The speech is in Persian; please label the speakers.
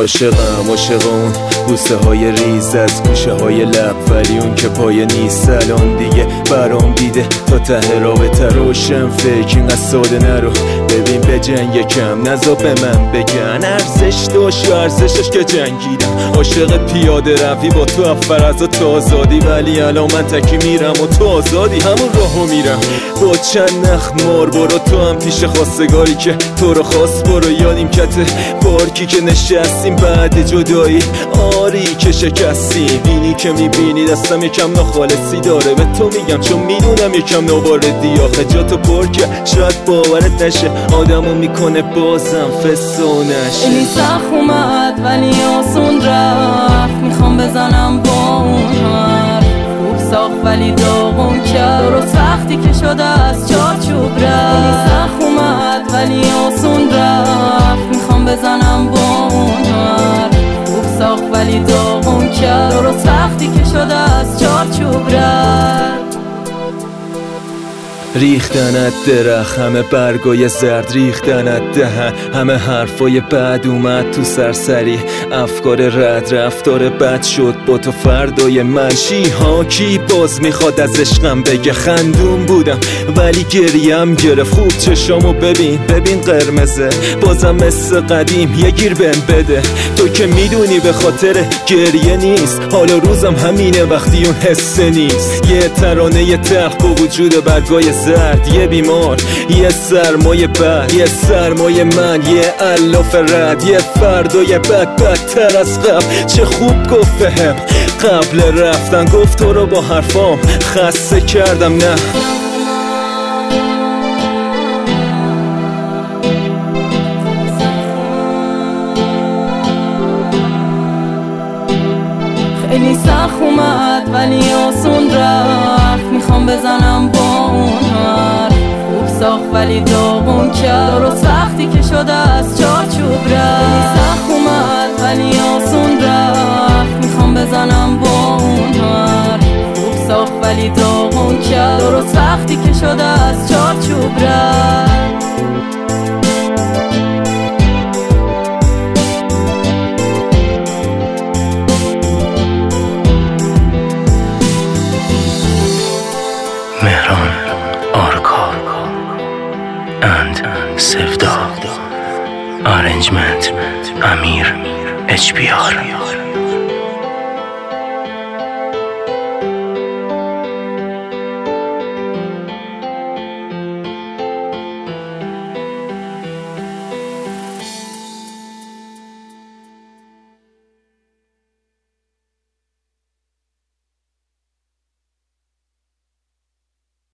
Speaker 1: عاشقم عاشق اون بوسه های ریز از گوشه های لب، ولی اون که پایه نیست الان دیگه برام دیده تا ته رابطه روشن. فکر اینقدر ساده نرو، ببین به جنگ یکم نزا به من بگن ارزش داشت یا ارزشش که جنگیدم. عاشق پیاده روی با تو افرازا تا آزادی، ولی الان من تکی میرم و تو آزادی. همون راهو میرم با چند نخ مار، برو تو هم پیش خواستگاری که تو رو خواست، برو یادیم کته پارکی که نشستیم بعد جدایی. آری که شکستی بینی که میبینی دستم یکم ناخالصی داره، به تو میگم چون میدونم یکم ناباردی. آخه جا تو پر که شاید باورت نشه، آدمو میکنه بازم فسونش.
Speaker 2: این سخت اومد ولی آسون رفت، میخوام بزنم با اون حرف. خوب ساخت ولی داغون کرد، درست وقتی که شده از چارچوب رفت. این سخت اومد ولی آسون رفت، میخوام بزنم با اون حرف. خوب ساخت ولی داغون کرد، درست وقتی که شده از چارچوب رفت.
Speaker 1: ریختنت درخت همه برگای زرد، ریختنت دهن همه حرفای بد اومد تو سرسری. افکار رد رفتار بد شد با تو فردای من. چی ها کی باز میخواد از عشقم بگه؟ خندون بودم ولی گریم گرفت. خوب چشامو ببین قرمزه، بازم مثل قدیم یه گیر بهم بده. تو که میدونی به خاطر گریه نیست، حالا روزم همینه وقتی اون حسه نیست. یه ترانه یه تلخ با وجود برگای زرد، یه بیمار یه سرمایه بد، یه سرمایه من یه الاف رد، یه فردای بدتر از قبل. چه خوب گفت بهم قبل رفتن، گفت تو رو با حرفام خسته کردم. نه
Speaker 2: خیلی سخت اومد ولی آسون رفت، میخوام بزنم با اون حرف. خوب ساخت ولی داغون کرد، درست وقتی که شده از چارچوب رفت. خیلی سخت اومد ولی آسون رفت، میخوام بزنم با اون حرف. خوب ساخت ولی داغون کرد، درست وقتی که شده از چارچوب رفت.
Speaker 3: مهران آرکا and سفدا. Arrangement امیر HBR.